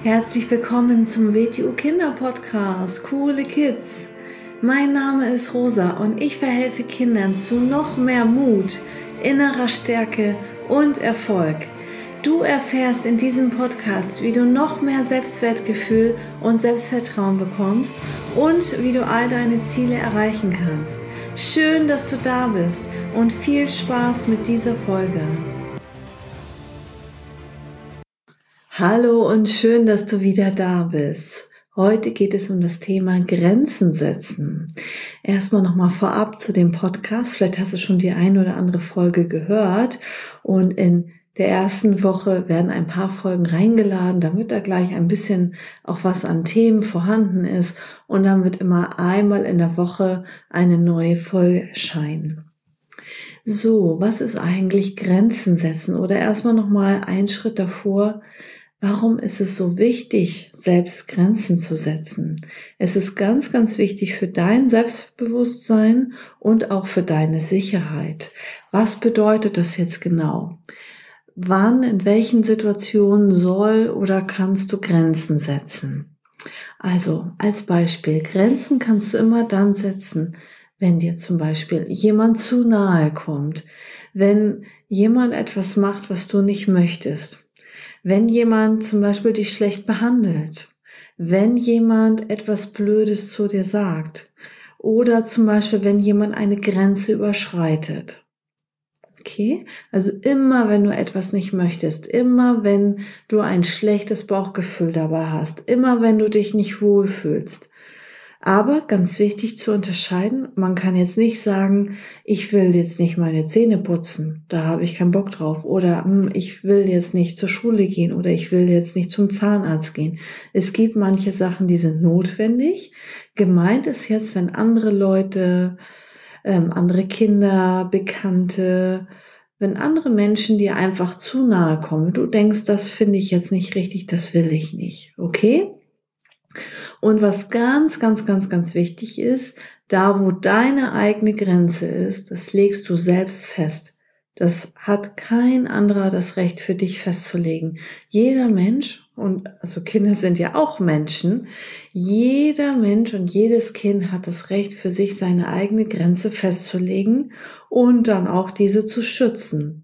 Herzlich willkommen zum WTU Kinder Podcast, Coole Kids. Mein Name ist Rosa und ich verhelfe Kindern zu noch mehr Mut, innerer Stärke und Erfolg. Du erfährst in diesem Podcast, wie du noch mehr Selbstwertgefühl und Selbstvertrauen bekommst und wie du all deine Ziele erreichen kannst. Schön, dass du da bist und viel Spaß mit dieser Folge. Hallo und schön, dass du wieder da bist. Heute geht es um das Thema Grenzen setzen. Erstmal nochmal vorab zu dem Podcast. Vielleicht hast du schon die eine oder andere Folge gehört und in der ersten Woche werden ein paar Folgen reingeladen, damit da gleich ein bisschen auch was an Themen vorhanden ist und dann wird immer einmal in der Woche eine neue Folge erscheinen. So, was ist eigentlich Grenzen setzen? Oder erstmal nochmal einen Schritt davor. Warum ist es so wichtig, selbst Grenzen zu setzen? Es ist ganz, ganz wichtig für dein Selbstbewusstsein und auch für deine Sicherheit. Was bedeutet das jetzt genau? Wann, in welchen Situationen soll oder kannst du Grenzen setzen? Also als Beispiel, Grenzen kannst du immer dann setzen, wenn dir zum Beispiel jemand zu nahe kommt, wenn jemand etwas macht, was du nicht möchtest. Wenn jemand zum Beispiel dich schlecht behandelt, wenn jemand etwas Blödes zu dir sagt oder zum Beispiel, wenn jemand eine Grenze überschreitet. Okay? Also immer, wenn du etwas nicht möchtest, immer, wenn du ein schlechtes Bauchgefühl dabei hast, immer, wenn du dich nicht wohlfühlst. Aber ganz wichtig zu unterscheiden, man kann jetzt nicht sagen, ich will jetzt nicht meine Zähne putzen, da habe ich keinen Bock drauf. Oder ich will jetzt nicht zur Schule gehen oder ich will jetzt nicht zum Zahnarzt gehen. Es gibt manche Sachen, die sind notwendig. Gemeint ist jetzt, wenn andere Leute, andere Kinder, Bekannte, wenn andere Menschen dir einfach zu nahe kommen, du denkst, das finde ich jetzt nicht richtig, das will ich nicht, okay? Und was ganz, ganz, ganz, ganz wichtig ist, da wo deine eigene Grenze ist, das legst du selbst fest. Das hat kein anderer das Recht für dich festzulegen. Jeder Mensch, und also Kinder sind ja auch Menschen, jeder Mensch und jedes Kind hat das Recht für sich seine eigene Grenze festzulegen und dann auch diese zu schützen.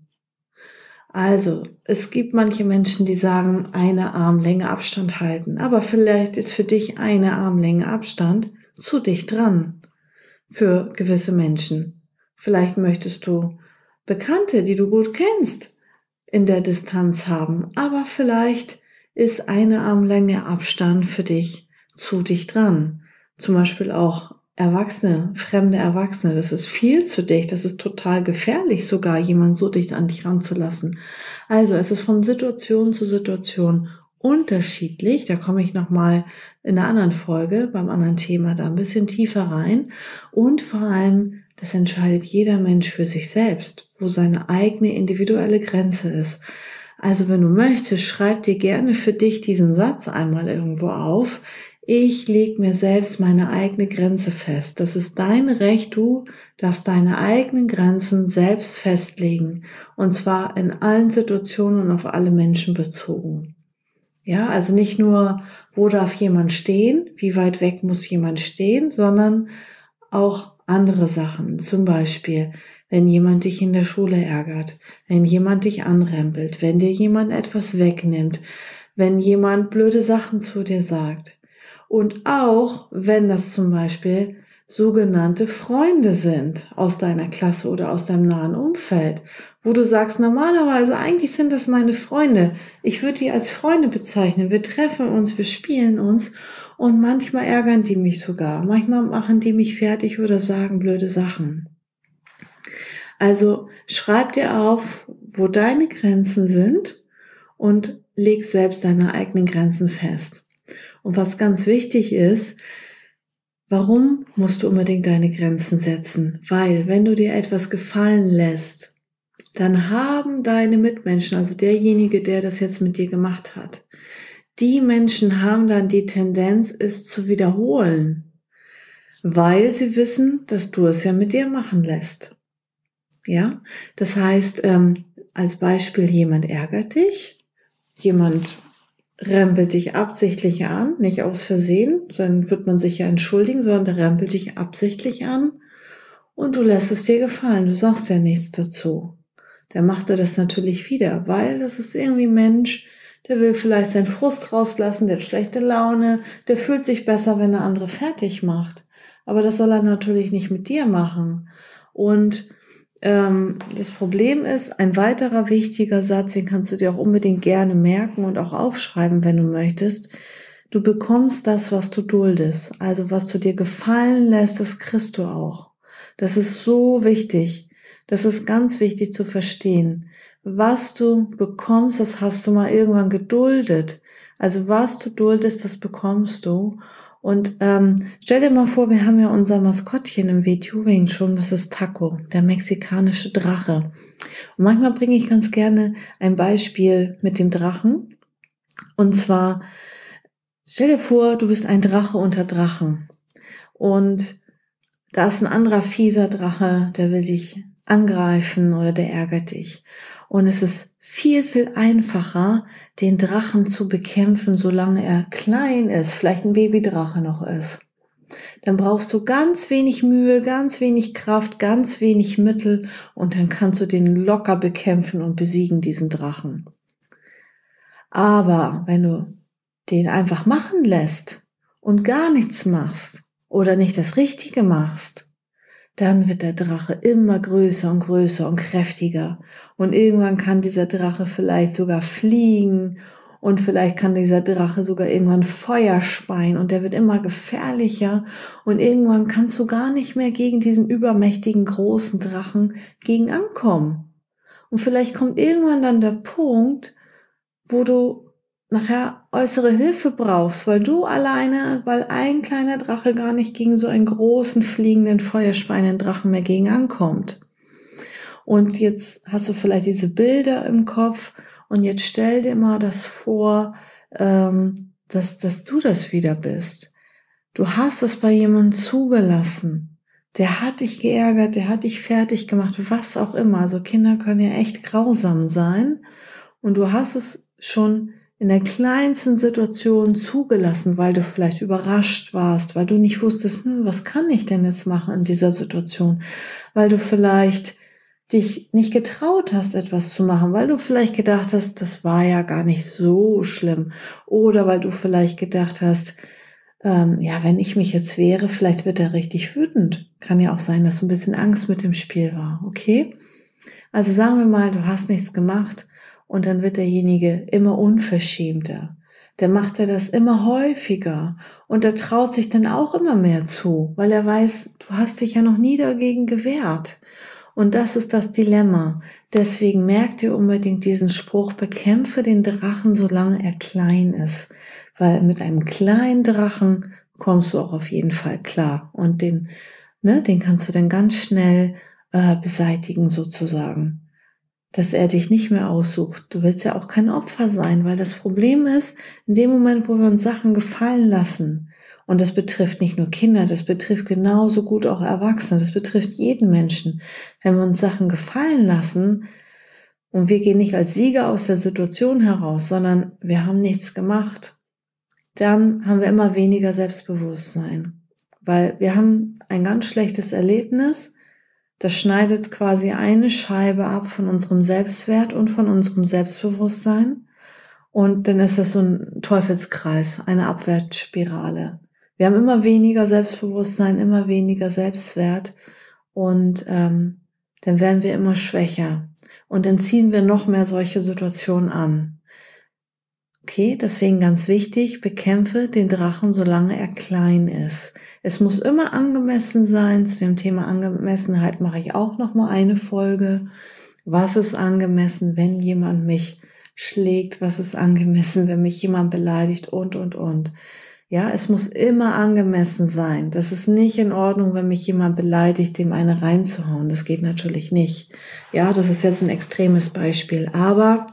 Also, es gibt manche Menschen, die sagen, eine Armlänge Abstand halten, aber vielleicht ist für dich eine Armlänge Abstand zu dicht dran für gewisse Menschen. Vielleicht möchtest du Bekannte, die du gut kennst, in der Distanz haben, aber vielleicht ist eine Armlänge Abstand für dich zu dicht dran. Zum Beispiel auch Erwachsene, fremde Erwachsene, das ist viel zu dicht, das ist total gefährlich, sogar jemanden so dicht an dich ranzulassen. Also es ist von Situation zu Situation unterschiedlich, da komme ich nochmal in einer anderen Folge, beim anderen Thema da ein bisschen tiefer rein und vor allem, das entscheidet jeder Mensch für sich selbst, wo seine eigene individuelle Grenze ist. Also wenn du möchtest, schreib dir gerne für dich diesen Satz einmal irgendwo auf. Ich lege mir selbst meine eigene Grenze fest. Das ist dein Recht, du darfst deine eigenen Grenzen selbst festlegen. Und zwar in allen Situationen und auf alle Menschen bezogen. Ja, also nicht nur, wo darf jemand stehen, wie weit weg muss jemand stehen, sondern auch andere Sachen. Zum Beispiel, wenn jemand dich in der Schule ärgert, wenn jemand dich anrempelt, wenn dir jemand etwas wegnimmt, wenn jemand blöde Sachen zu dir sagt. Und auch, wenn das zum Beispiel sogenannte Freunde sind aus deiner Klasse oder aus deinem nahen Umfeld, wo du sagst, normalerweise, eigentlich sind das meine Freunde. Ich würde die als Freunde bezeichnen. Wir treffen uns, wir spielen uns und manchmal ärgern die mich sogar. Manchmal machen die mich fertig oder sagen blöde Sachen. Also schreib dir auf, wo deine Grenzen sind und leg selbst deine eigenen Grenzen fest. Und was ganz wichtig ist, warum musst du unbedingt deine Grenzen setzen? Weil, wenn du dir etwas gefallen lässt, dann haben deine Mitmenschen, also derjenige, der das jetzt mit dir gemacht hat, die Menschen haben dann die Tendenz, es zu wiederholen, weil sie wissen, dass du es ja mit dir machen lässt. Ja, das heißt, als Beispiel, jemand ärgert dich, jemand rempelt dich absichtlich an, nicht aus Versehen, dann wird man sich ja entschuldigen, sondern der rempelt dich absichtlich an und du lässt es dir gefallen, du sagst ja nichts dazu. Der macht er das natürlich wieder, weil das ist irgendwie ein Mensch, der will vielleicht seinen Frust rauslassen, der hat schlechte Laune, der fühlt sich besser, wenn der andere fertig macht. Aber das soll er natürlich nicht mit dir machen. Und das Problem ist, ein weiterer wichtiger Satz, den kannst du dir auch unbedingt gerne merken und auch aufschreiben, wenn du möchtest. Du bekommst das, was du duldest. Also was du dir gefallen lässt, das kriegst du auch. Das ist so wichtig. Das ist ganz wichtig zu verstehen. Was du bekommst, das hast du mal irgendwann geduldet. Also was du duldest, das bekommst du. Und stell dir mal vor, wir haben ja unser Maskottchen im WTU Wing schon, das ist Taco, der mexikanische Drache. Und manchmal bringe ich ganz gerne ein Beispiel mit dem Drachen. Und zwar, stell dir vor, du bist ein Drache unter Drachen. Und da ist ein anderer fieser Drache, der will dich angreifen oder der ärgert dich. Und es ist viel, viel einfacher, den Drachen zu bekämpfen, solange er klein ist, vielleicht ein Babydrache noch ist. Dann brauchst du ganz wenig Mühe, ganz wenig Kraft, ganz wenig Mittel und dann kannst du den locker bekämpfen und besiegen, diesen Drachen. Aber wenn du den einfach machen lässt und gar nichts machst oder nicht das Richtige machst, dann wird der Drache immer größer und größer und kräftiger. Und irgendwann kann dieser Drache vielleicht sogar fliegen und vielleicht kann dieser Drache sogar irgendwann Feuer speien und der wird immer gefährlicher und irgendwann kannst du gar nicht mehr gegen diesen übermächtigen großen Drachen gegen ankommen. Und vielleicht kommt irgendwann dann der Punkt, wo du nachher äußere Hilfe brauchst, weil ein kleiner Drache gar nicht gegen so einen großen, fliegenden, feuerspeienden Drachen mehr gegen ankommt. Und jetzt hast du vielleicht diese Bilder im Kopf und jetzt stell dir mal das vor, dass du das wieder bist. Du hast es bei jemandem zugelassen. Der hat dich geärgert, der hat dich fertig gemacht, was auch immer. Also Kinder können ja echt grausam sein. Und du hast es schon in der kleinsten Situation zugelassen, weil du vielleicht überrascht warst, weil du nicht wusstest, was kann ich denn jetzt machen in dieser Situation, weil du vielleicht dich nicht getraut hast, etwas zu machen, weil du vielleicht gedacht hast, das war ja gar nicht so schlimm, oder weil du vielleicht gedacht hast, wenn ich mich jetzt wehre, vielleicht wird er richtig wütend. Kann ja auch sein, dass so ein bisschen Angst mit dem Spiel war, okay? Also sagen wir mal, du hast nichts gemacht und dann wird derjenige immer unverschämter. Der macht er das immer häufiger und er traut sich dann auch immer mehr zu, weil er weiß, du hast dich ja noch nie dagegen gewehrt. Und das ist das Dilemma. Deswegen merkt ihr unbedingt diesen Spruch, bekämpfe den Drachen, solange er klein ist. Weil mit einem kleinen Drachen kommst du auch auf jeden Fall klar. Und den kannst du dann ganz schnell beseitigen sozusagen. Dass er dich nicht mehr aussucht. Du willst ja auch kein Opfer sein, weil das Problem ist, in dem Moment, wo wir uns Sachen gefallen lassen, und das betrifft nicht nur Kinder, das betrifft genauso gut auch Erwachsene, das betrifft jeden Menschen. Wenn wir uns Sachen gefallen lassen und wir gehen nicht als Sieger aus der Situation heraus, sondern wir haben nichts gemacht, dann haben wir immer weniger Selbstbewusstsein, weil wir haben ein ganz schlechtes Erlebnis. Das schneidet quasi eine Scheibe ab von unserem Selbstwert und von unserem Selbstbewusstsein. Und dann ist das so ein Teufelskreis, eine Abwärtsspirale. Wir haben immer weniger Selbstbewusstsein, immer weniger Selbstwert und dann werden wir immer schwächer. Und dann ziehen wir noch mehr solche Situationen an. Okay, deswegen ganz wichtig, bekämpfe den Drachen, solange er klein ist. Es muss immer angemessen sein. Zu dem Thema Angemessenheit mache ich auch noch mal eine Folge. Was ist angemessen, wenn jemand mich schlägt? Was ist angemessen, wenn mich jemand beleidigt? Und. Ja, es muss immer angemessen sein. Das ist nicht in Ordnung, wenn mich jemand beleidigt, dem eine reinzuhauen. Das geht natürlich nicht. Ja, das ist jetzt ein extremes Beispiel. Aber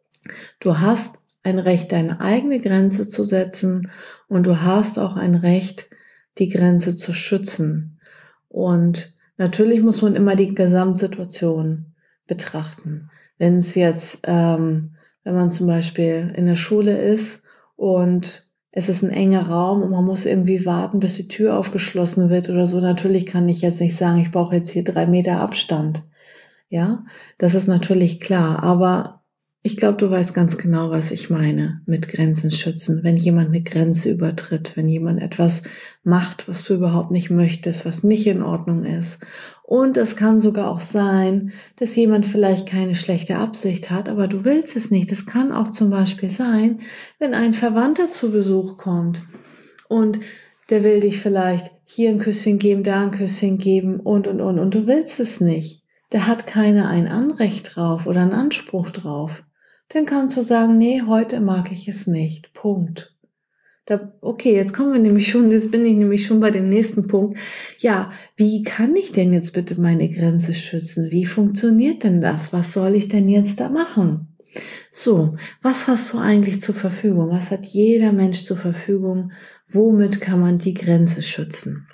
du hast ein Recht, deine eigene Grenze zu setzen und du hast auch ein Recht, die Grenze zu schützen. Und natürlich muss man immer die Gesamtsituation betrachten. Wenn es jetzt, wenn man zum Beispiel in der Schule ist und es ist ein enger Raum und man muss irgendwie warten, bis die Tür aufgeschlossen wird oder so. Natürlich kann ich jetzt nicht sagen, ich brauche jetzt hier 3 Meter Abstand. Ja, das ist natürlich klar, aber ich glaube, du weißt ganz genau, was ich meine mit Grenzen schützen. Wenn jemand eine Grenze übertritt, wenn jemand etwas macht, was du überhaupt nicht möchtest, was nicht in Ordnung ist. Und es kann sogar auch sein, dass jemand vielleicht keine schlechte Absicht hat, aber du willst es nicht. Es kann auch zum Beispiel sein, wenn ein Verwandter zu Besuch kommt und der will dich vielleicht hier ein Küsschen geben, da ein Küsschen geben und du willst es nicht. Der hat ein Anrecht drauf oder einen Anspruch drauf. Dann kannst du sagen, nee, heute mag ich es nicht. Punkt. Okay, jetzt bin ich nämlich schon bei dem nächsten Punkt. Ja, wie kann ich denn jetzt bitte meine Grenze schützen? Wie funktioniert denn das? Was soll ich denn jetzt da machen? So, was hast du eigentlich zur Verfügung? Was hat jeder Mensch zur Verfügung? Womit kann man die Grenze schützen?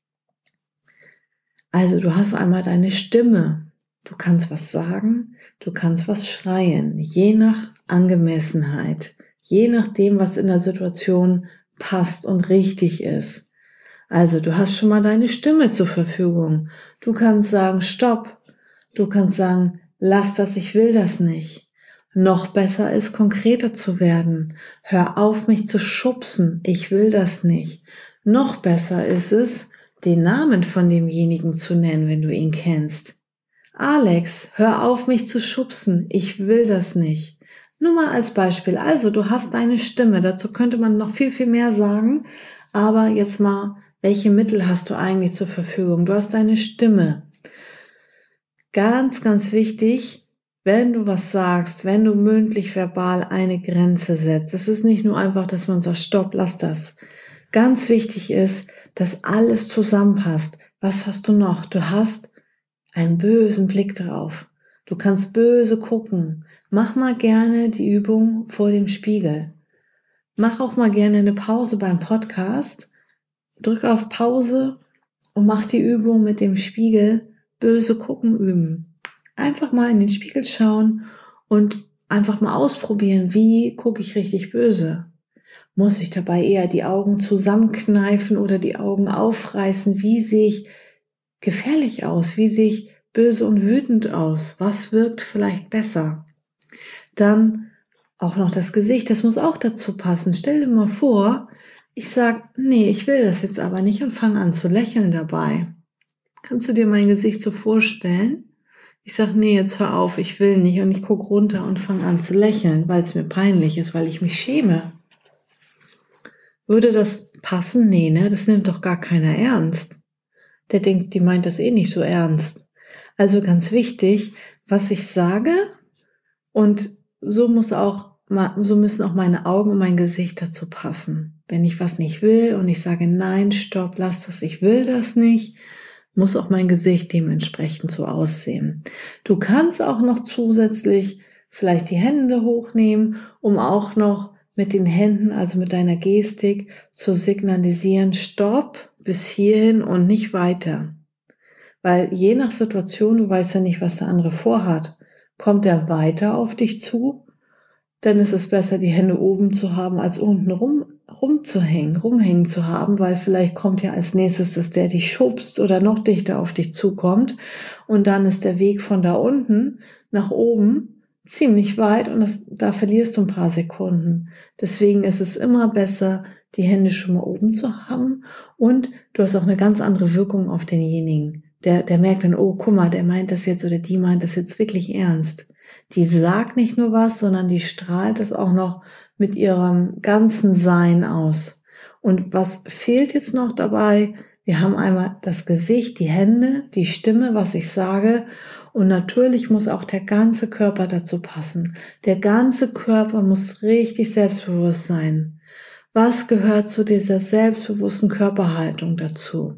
Also, du hast einmal deine Stimme. Du kannst was sagen, du kannst was schreien, je nach Angemessenheit, je nachdem, was in der Situation passt und richtig ist. Also du hast schon mal deine Stimme zur Verfügung. Du kannst sagen, stopp. Du kannst sagen, lass das, ich will das nicht. Noch besser ist, konkreter zu werden. Hör auf, mich zu schubsen, ich will das nicht. Noch besser ist es, den Namen von demjenigen zu nennen, wenn du ihn kennst. Alex, hör auf, mich zu schubsen. Ich will das nicht. Nur mal als Beispiel. Also, du hast deine Stimme. Dazu könnte man noch viel, viel mehr sagen. Aber jetzt mal, welche Mittel hast du eigentlich zur Verfügung? Du hast deine Stimme. Ganz, ganz wichtig, wenn du was sagst, wenn du mündlich, verbal eine Grenze setzt. Es ist nicht nur einfach, dass man sagt, stopp, lass das. Ganz wichtig ist, dass alles zusammenpasst. Was hast du noch? Du hast einen bösen Blick drauf. Du kannst böse gucken. Mach mal gerne die Übung vor dem Spiegel. Mach auch mal gerne eine Pause beim Podcast. Drück auf Pause und mach die Übung mit dem Spiegel böse gucken üben. Einfach mal in den Spiegel schauen und einfach mal ausprobieren, wie gucke ich richtig böse. Muss ich dabei eher die Augen zusammenkneifen oder die Augen aufreißen? Wie sehe ich gefährlich aus? Wie sehe ich böse und wütend aus? Was wirkt vielleicht besser? Dann auch noch das Gesicht, das muss auch dazu passen. Stell dir mal vor, ich sag, nee, ich will das jetzt aber nicht und fange an zu lächeln dabei. Kannst du dir mein Gesicht so vorstellen? Ich sag, nee, jetzt hör auf, ich will nicht und ich guck runter und fange an zu lächeln, weil es mir peinlich ist, weil ich mich schäme. Würde das passen? Nee, ne? Das nimmt doch gar keiner ernst. Der denkt, die meint das eh nicht so ernst. Also ganz wichtig, was ich sage, und so müssen auch meine Augen und mein Gesicht dazu passen. Wenn ich was nicht will und ich sage, nein, stopp, lass das, ich will das nicht, muss auch mein Gesicht dementsprechend so aussehen. Du kannst auch noch zusätzlich vielleicht die Hände hochnehmen, um auch noch mit den Händen, also mit deiner Gestik, zu signalisieren, stopp, bis hierhin und nicht weiter. Weil je nach Situation, du weißt ja nicht, was der andere vorhat, kommt er weiter auf dich zu, dann ist es besser, die Hände oben zu haben, als unten rumhängen zu haben, weil vielleicht kommt ja als nächstes, dass der dich schubst oder noch dichter auf dich zukommt und dann ist der Weg von da unten nach oben ziemlich weit und da verlierst du ein paar Sekunden. Deswegen ist es immer besser, die Hände schon mal oben zu haben und du hast auch eine ganz andere Wirkung auf denjenigen. Der merkt dann, oh, guck mal, der meint das jetzt oder die meint das jetzt wirklich ernst. Die sagt nicht nur was, sondern die strahlt es auch noch mit ihrem ganzen Sein aus. Und was fehlt jetzt noch dabei? Wir haben einmal das Gesicht, die Hände, die Stimme, was ich sage. Und natürlich muss auch der ganze Körper dazu passen. Der ganze Körper muss richtig selbstbewusst sein. Was gehört zu dieser selbstbewussten Körperhaltung dazu?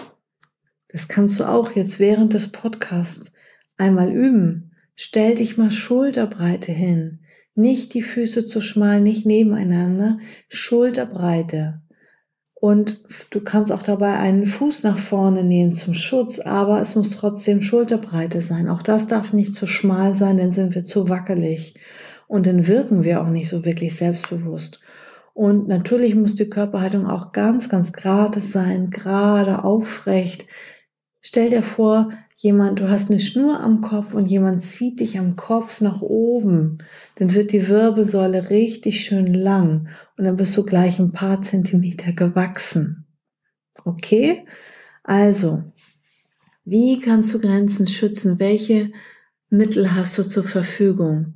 Das kannst du auch jetzt während des Podcasts einmal üben. Stell dich mal Schulterbreite hin. Nicht die Füße zu schmal, nicht nebeneinander, Schulterbreite. Und du kannst auch dabei einen Fuß nach vorne nehmen zum Schutz, aber es muss trotzdem Schulterbreite sein. Auch das darf nicht zu schmal sein, dann sind wir zu wackelig. Und dann wirken wir auch nicht so wirklich selbstbewusst. Und natürlich muss die Körperhaltung auch ganz, ganz gerade sein, gerade, aufrecht. Stell dir vor, du hast eine Schnur am Kopf und jemand zieht dich am Kopf nach oben. Dann wird die Wirbelsäule richtig schön lang und dann bist du gleich ein paar Zentimeter gewachsen. Okay? Also, wie kannst du Grenzen schützen? Welche Mittel hast du zur Verfügung?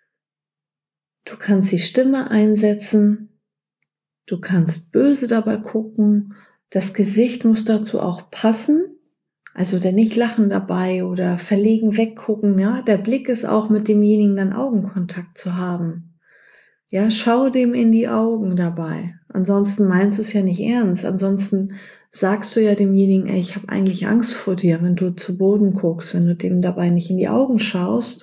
Du kannst die Stimme einsetzen. Du kannst böse dabei gucken. Das Gesicht muss dazu auch passen. Also der nicht lachen dabei oder verlegen weggucken. Ja, der Blick ist auch mit demjenigen dann Augenkontakt zu haben. Ja, schau dem in die Augen dabei. Ansonsten meinst du es ja nicht ernst. Ansonsten sagst du ja demjenigen, ey, ich habe eigentlich Angst vor dir, wenn du zu Boden guckst, wenn du dem dabei nicht in die Augen schaust.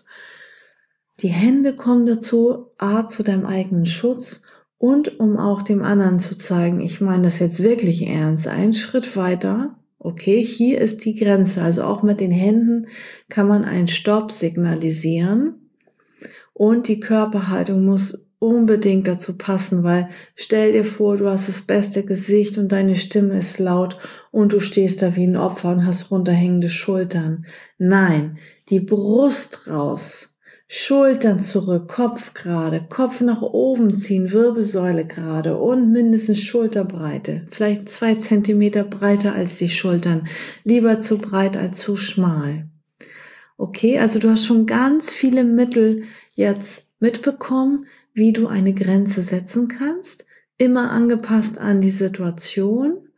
Die Hände kommen dazu, zu deinem eigenen Schutz und um auch dem anderen zu zeigen, ich meine das jetzt wirklich ernst. Einen Schritt weiter, okay, hier ist die Grenze. Also auch mit den Händen kann man einen Stopp signalisieren und die Körperhaltung muss unbedingt dazu passen, weil stell dir vor, du hast das beste Gesicht und deine Stimme ist laut und du stehst da wie ein Opfer und hast runterhängende Schultern. Nein, die Brust raus. Schultern zurück, Kopf gerade, Kopf nach oben ziehen, Wirbelsäule gerade und mindestens Schulterbreite. Vielleicht 2 Zentimeter breiter als die Schultern. Lieber zu breit als zu schmal. Okay, also du hast schon ganz viele Mittel jetzt mitbekommen, wie du eine Grenze setzen kannst. Immer angepasst an die Situation.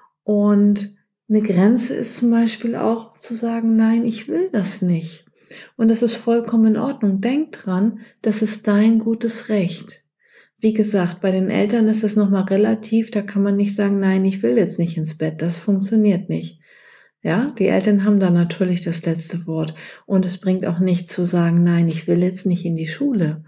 Und eine Grenze ist zum Beispiel auch zu sagen, nein, ich will das nicht. Und das ist vollkommen in Ordnung. Denk dran, das ist dein gutes Recht. Wie gesagt, bei den Eltern ist es nochmal relativ, da kann man nicht sagen, nein, ich will jetzt nicht ins Bett. Das funktioniert nicht. Ja, die Eltern haben da natürlich das letzte Wort. Und es bringt auch nichts zu sagen, nein, ich will jetzt nicht in die Schule.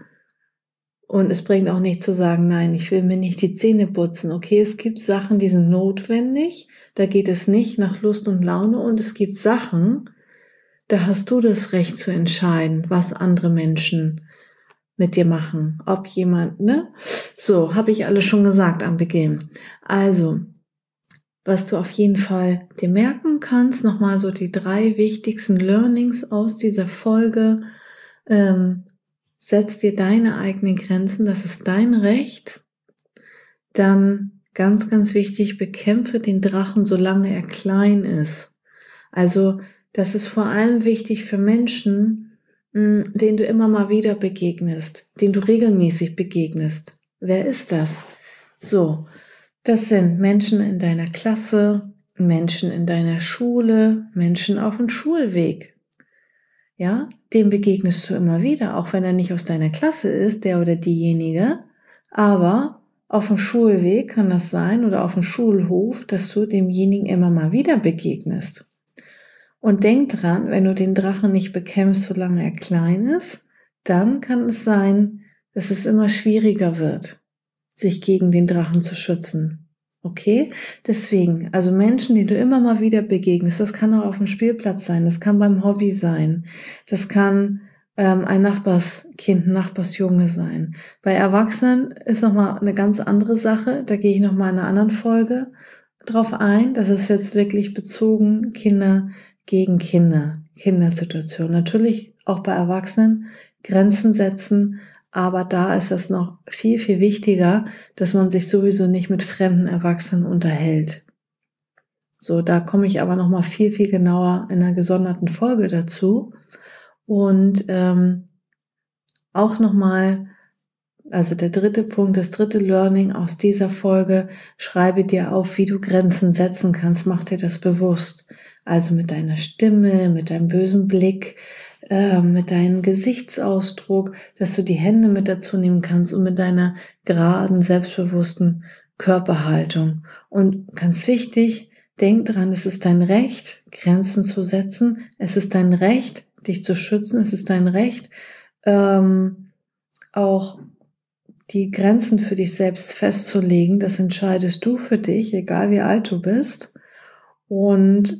Und es bringt auch nichts zu sagen, nein, ich will mir nicht die Zähne putzen. Okay, es gibt Sachen, die sind notwendig. Da geht es nicht nach Lust und Laune. Und es gibt Sachen, da hast du das Recht zu entscheiden, was andere Menschen mit dir machen. Ob jemand, ne? So, habe ich alles schon gesagt am Beginn. Also, was du auf jeden Fall dir merken kannst, nochmal so die 3 wichtigsten Learnings aus dieser Folge. Setz dir deine eigenen Grenzen, das ist dein Recht. Dann ganz, ganz wichtig, bekämpfe den Drachen, solange er klein ist. Also das ist vor allem wichtig für Menschen, denen du immer mal wieder begegnest, denen du regelmäßig begegnest. Wer ist das? So, das sind Menschen in deiner Klasse, Menschen in deiner Schule, Menschen auf dem Schulweg. Ja, dem begegnest du immer wieder, auch wenn er nicht aus deiner Klasse ist, der oder diejenige. Aber auf dem Schulweg kann das sein oder auf dem Schulhof, dass du demjenigen immer mal wieder begegnest. Und denk dran, wenn du den Drachen nicht bekämpfst, solange er klein ist, dann kann es sein, dass es immer schwieriger wird, sich gegen den Drachen zu schützen. Okay? Deswegen, also Menschen, die du immer mal wieder begegnest, das kann auch auf dem Spielplatz sein, das kann beim Hobby sein, das kann ein Nachbarskind, ein Nachbarsjunge sein. Bei Erwachsenen ist nochmal eine ganz andere Sache, da gehe ich nochmal in einer anderen Folge drauf ein. Das ist jetzt wirklich bezogen Kinder gegen Kinder, Kindersituation. Natürlich auch bei Erwachsenen Grenzen setzen, aber da ist es noch viel, viel wichtiger, dass man sich sowieso nicht mit fremden Erwachsenen unterhält. So, da komme ich aber nochmal viel, viel genauer in einer gesonderten Folge dazu. Und auch nochmal, also der 3. Punkt, das 3. Learning aus dieser Folge, schreibe dir auf, wie du Grenzen setzen kannst, mach dir das bewusst. Also mit deiner Stimme, mit deinem bösen Blick, mit deinem Gesichtsausdruck, dass du die Hände mit dazu nehmen kannst und mit deiner geraden, selbstbewussten Körperhaltung. Und ganz wichtig, denk dran, es ist dein Recht, Grenzen zu setzen. Es ist dein Recht, dich zu schützen. Es ist dein Recht, auch die Grenzen für dich selbst festzulegen. Das entscheidest du für dich, egal wie alt du bist. Und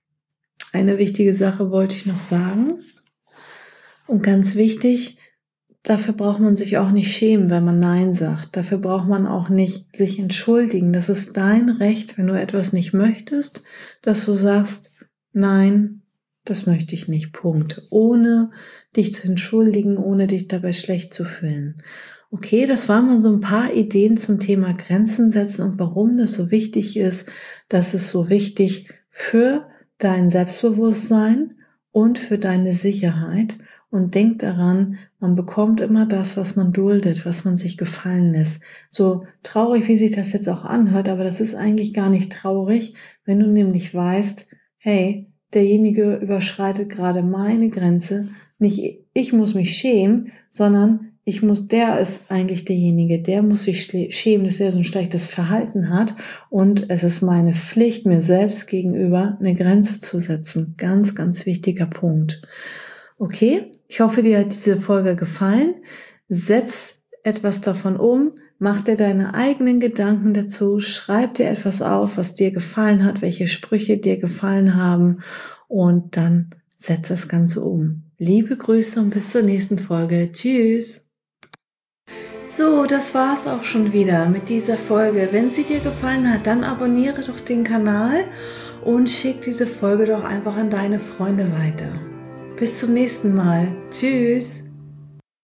eine wichtige Sache wollte ich noch sagen. Und ganz wichtig, dafür braucht man sich auch nicht schämen, wenn man Nein sagt. Dafür braucht man auch nicht sich entschuldigen. Das ist dein Recht, wenn du etwas nicht möchtest, dass du sagst, nein, das möchte ich nicht, Punkt. Ohne dich zu entschuldigen, ohne dich dabei schlecht zu fühlen. Okay, das waren mal so ein paar Ideen zum Thema Grenzen setzen und warum das so wichtig ist. Das ist so wichtig für dein Selbstbewusstsein und für deine Sicherheit. Und denk daran, man bekommt immer das, was man duldet, was man sich gefallen lässt. So traurig, wie sich das jetzt auch anhört, aber das ist eigentlich gar nicht traurig, wenn du nämlich weißt, hey, derjenige überschreitet gerade meine Grenze. Nicht ich muss mich schämen, sondern der ist eigentlich derjenige, der muss sich schämen, dass er so ein schlechtes Verhalten hat. Und es ist meine Pflicht, mir selbst gegenüber eine Grenze zu setzen. Ganz, ganz wichtiger Punkt. Okay, ich hoffe, dir hat diese Folge gefallen. Setz etwas davon um, mach dir deine eigenen Gedanken dazu, schreib dir etwas auf, was dir gefallen hat, welche Sprüche dir gefallen haben und dann setz das Ganze um. Liebe Grüße und bis zur nächsten Folge. Tschüss! So, das war's auch schon wieder mit dieser Folge. Wenn sie dir gefallen hat, dann abonniere doch den Kanal und schick diese Folge doch einfach an deine Freunde weiter. Bis zum nächsten Mal. Tschüss!